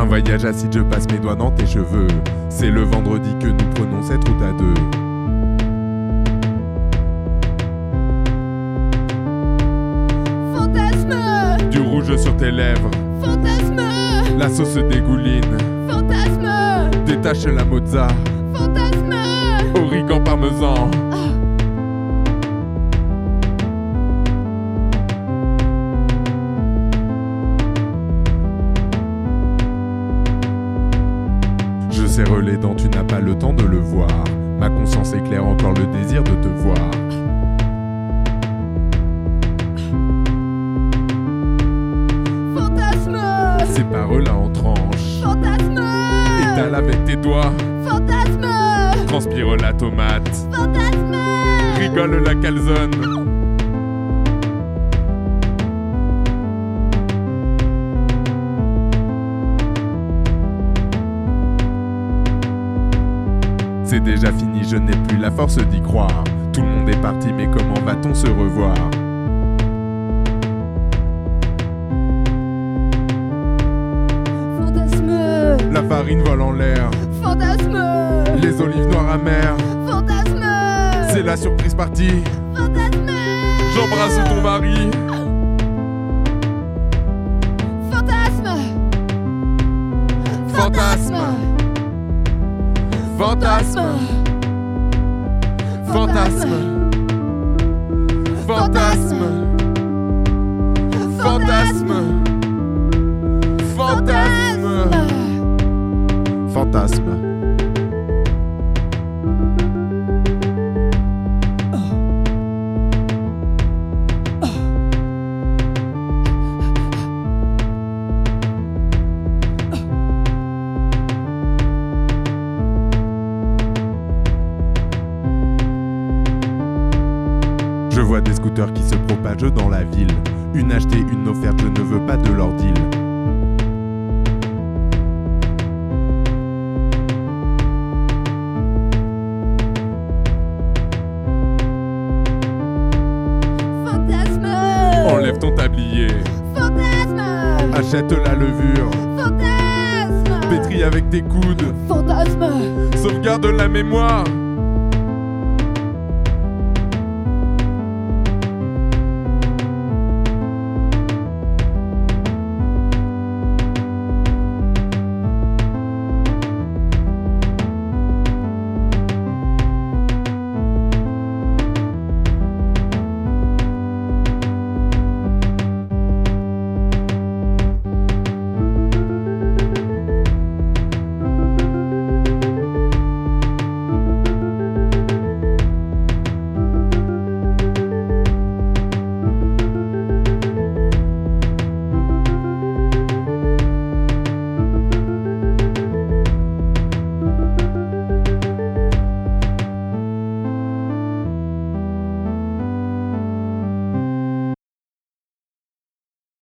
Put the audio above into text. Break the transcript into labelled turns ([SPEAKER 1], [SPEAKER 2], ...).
[SPEAKER 1] Un voyage acide, je passe mes doigts dans tes cheveux. C'est le vendredi que nous prenons cette route à deux.
[SPEAKER 2] Fantasme,
[SPEAKER 1] Du rouge sur tes lèvres,
[SPEAKER 2] fantasme,
[SPEAKER 1] la sauce dégouline.
[SPEAKER 2] fantasme,
[SPEAKER 1] Détache la mozza,
[SPEAKER 2] fantasme.
[SPEAKER 1] origan parmesan. Je serre les dents, tu n'as pas le temps de le voir. Ma conscience éclaire encore le désir de te voir.
[SPEAKER 2] Fantasme,
[SPEAKER 1] Sépare-la en tranches.
[SPEAKER 2] fantasme,
[SPEAKER 1] Étale avec tes doigts.
[SPEAKER 2] fantasme,
[SPEAKER 1] Transpire la tomate.
[SPEAKER 2] fantasme.
[SPEAKER 1] Rigole la calzone. C'est déjà fini, je n'ai plus la force d'y croire. Tout le monde est parti, mais comment va-t-on se revoir?
[SPEAKER 2] Fantasme,
[SPEAKER 1] La farine vole en l'air,
[SPEAKER 2] fantasme,
[SPEAKER 1] les olives noires amères.
[SPEAKER 2] fantasme,
[SPEAKER 1] C'est la surprise partie,
[SPEAKER 2] fantasme,
[SPEAKER 1] j'embrasse ton mari.
[SPEAKER 2] fantasme,
[SPEAKER 1] Fantasme, fantasme, fantasme, fantasme, fantasme, fantasme, fantasme. Je vois des scooters qui se propagent dans la ville. Une achetée, une offerte, je ne veux pas de leur deal.
[SPEAKER 2] fantasme,
[SPEAKER 1] Enlève ton tablier,
[SPEAKER 2] fantasme,
[SPEAKER 1] achète la levure,
[SPEAKER 2] fantasme,
[SPEAKER 1] pétris avec tes coudes,
[SPEAKER 2] fantasme,
[SPEAKER 1] sauvegarde la mémoire.